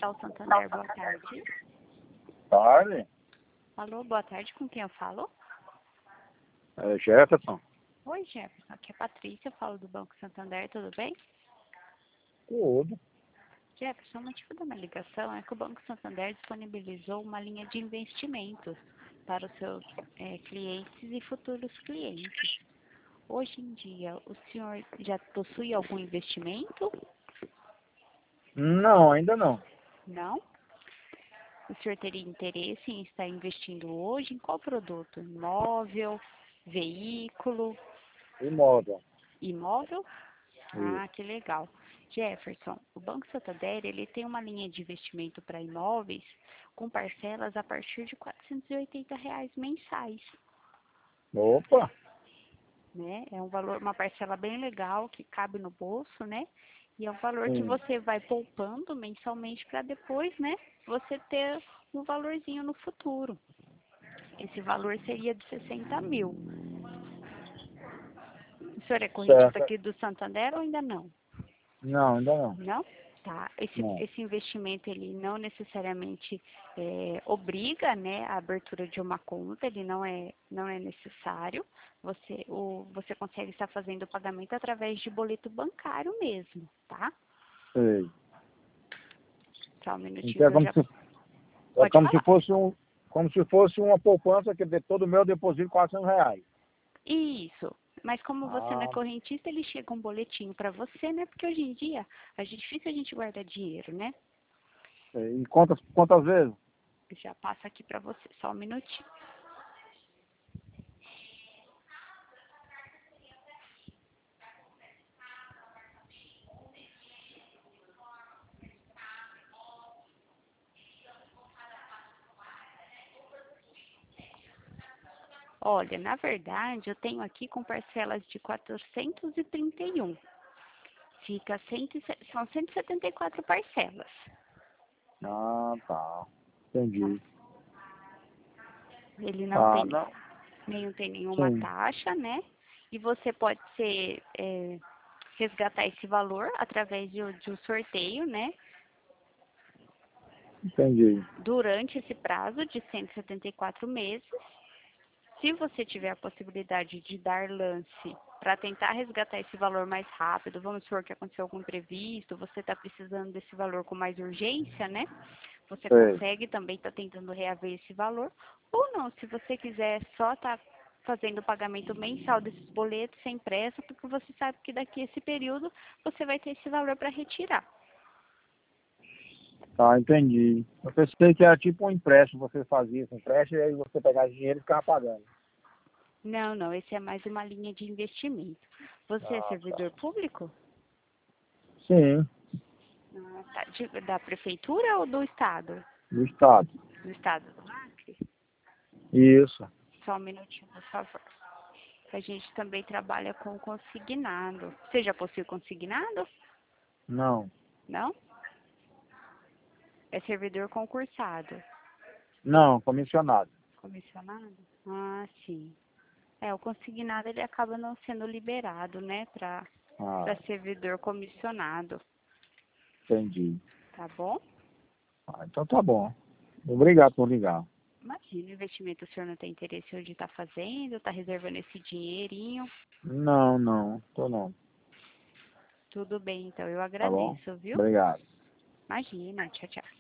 Itaú Santander, boa tarde. Tarde. Alô, boa tarde, com quem eu falo? É Jefferson. Oi, Jefferson, aqui é a Patrícia, eu falo do Banco Santander, tudo bem? Tudo. Jefferson, o motivo da minha ligação é que o Banco Santander disponibilizou uma linha de investimentos para os seus clientes e futuros clientes. Hoje em dia, o senhor já possui algum investimento? Não, ainda não. Não? O senhor teria interesse em estar investindo hoje em qual produto? Imóvel, veículo, Imóvel. imóvel? Isso. Ah, que legal. Jefferson, o Banco Santander, ele tem uma linha de investimento para imóveis com parcelas a partir de R$ 480 mensais, Opa. né? É um valor, uma parcela bem legal que cabe no bolso, né? E é um valor que Sim. você vai poupando mensalmente para depois, né? Você ter um valorzinho no futuro. Esse valor seria de 60 mil. O senhor é correntista Certo. aqui do Santander ou ainda não? Não, ainda não. Não? Tá. Não. Esse investimento, ele não necessariamente obriga, né, a abertura de uma conta, ele não é necessário. Você consegue estar fazendo o pagamento através de boleto bancário mesmo, tá? Sei. Só um Então minutinho é que eu como já... se, Pode falar. como se fosse uma poupança que de todo meu deposito R$ 400. Isso. Mas como você não é Ah, correntista, ele chega um boletinho para você, né? Porque hoje em dia, difícil a gente guardar dinheiro, né? sei. E quantas vezes? Já passa aqui para você, só um minutinho. Olha, na verdade, eu tenho aqui com parcelas de 431. São 174 parcelas, Ah, tá. tá? Entendi. Ele Ah, não. não tem nenhuma Sim. taxa, né? E você pode resgatar esse valor através de um sorteio, né? Entendi. Durante esse prazo de 174 meses. Se você tiver a possibilidade de dar lance para tentar resgatar esse valor mais rápido, vamos supor que aconteceu algum imprevisto, você está precisando desse valor com mais urgência, né? Você Sei. consegue também estar tentando reaver esse valor. Ou não, se você quiser só estar fazendo o pagamento mensal desses boletos sem pressa, porque você sabe que daqui a esse período você vai ter esse valor para retirar. Tá, entendi. Eu pensei que era tipo um empréstimo, você fazia esse empréstimo e aí você pegava dinheiro e ficava pagando. Não, não, esse é mais uma linha de investimento. Você é Ah, tá. servidor público? Sim, Ah, tá. Da prefeitura ou do estado? do estado. Do estado do Acre? Isso. Só um minutinho, por favor. A gente também trabalha com consignado. Você já possui consignado? Não. Não? É servidor concursado. Não, comissionado. Comissionado? Ah, sim. O consignado ele acaba não sendo liberado, né, para Ah, servidor comissionado. entendi. Tá bom? Ah, então tá bom. Obrigado por ligar. Imagina, investimento o senhor não tem interesse hoje de estar fazendo, está reservando esse dinheirinho. Não, não, tô não. Tudo bem, então eu Tá bom? agradeço, viu? Obrigado. Imagina, tchau, tchau.